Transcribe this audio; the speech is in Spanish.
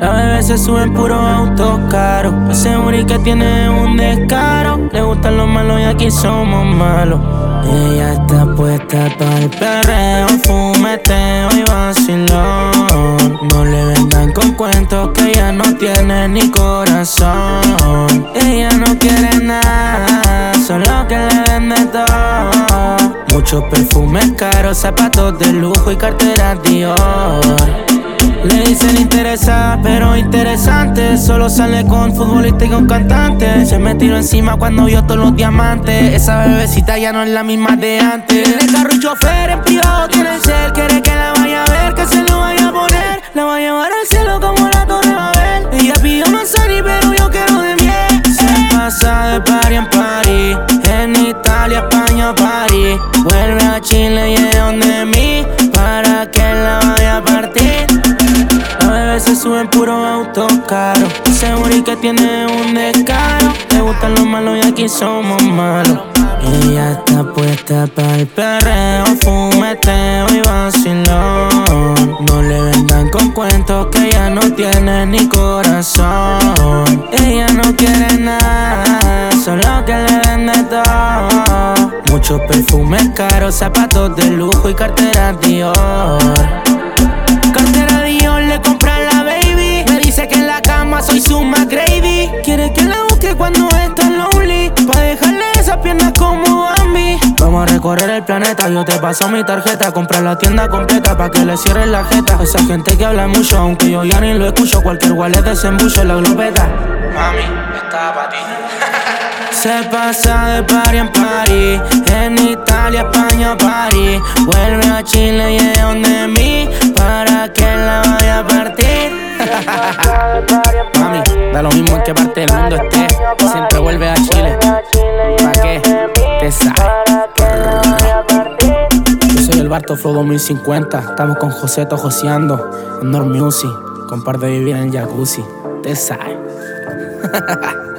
La bebé se sube en puro auto caro. Ese booty que tiene un descaro. Le gustan los malos y aquí somos malos. Ella está puesta para el perreo, fumeteo y vacilón. No le vendan con cuentos que ella no tiene ni corazón. Ella no quiere nada, solo que le vende todo. Muchos perfumes caros, zapatos de lujo y carteras Dior. Le dicen interesada, pero interesante. Solo sale con futbolista y con cantante. Se me tiró encima cuando vio todos los diamantes. Esa bebecita ya no es la misma de antes. Tiene carro y chofer, en privado tiene el cel. Quiere que la vaya a ver, que se lo vaya a poner. La va a llevar al cielo como la Torre Babel. Ella pidió manzana, pero yo quiero de miel. Se pasa de party en party. En Italia, España, París. Vuelve a Chile y es donde mí, para que la vaya a partir. Se suben puro auto caro. Ese booty que tiene un descaro. Le gustan los malos y aquí somos malos. Ella está puesta para el perreo, fumeteo y vacilón. No le vendan con cuentos que ella no tiene ni corazón. Ella no quiere nada, solo que le vende todo. Muchos perfumes caros, zapatos de lujo y carteras Dior. Cartera Dior le compra la baby. Me dice que en la cama soy su McGrady. Quiere que la busque cuando está lonely, pa' dejarle esas piernas como Bambi. Vamos a recorrer el planeta, yo te paso mi tarjeta. Comprar la tienda completa pa' que le cierres la jeta. Esa gente que habla mucho, aunque yo ya ni lo escucho. Cualquier wallet desembucho la glopeta. Mami, estaba pa' ti. Se pasa de party en party. En Italia, España, París. Vuelve a Chile y es donde mí, para que la vaya a partir. Mami, da lo mismo en qué parte del mundo esté. Siempre vuelve a Chile. ¿Pa' qué? Te sabe. Yo soy el Barto Flow 2050. Estamos con Joseto joseando en North Music. Con par de vivir en el jacuzzi. Te sabe.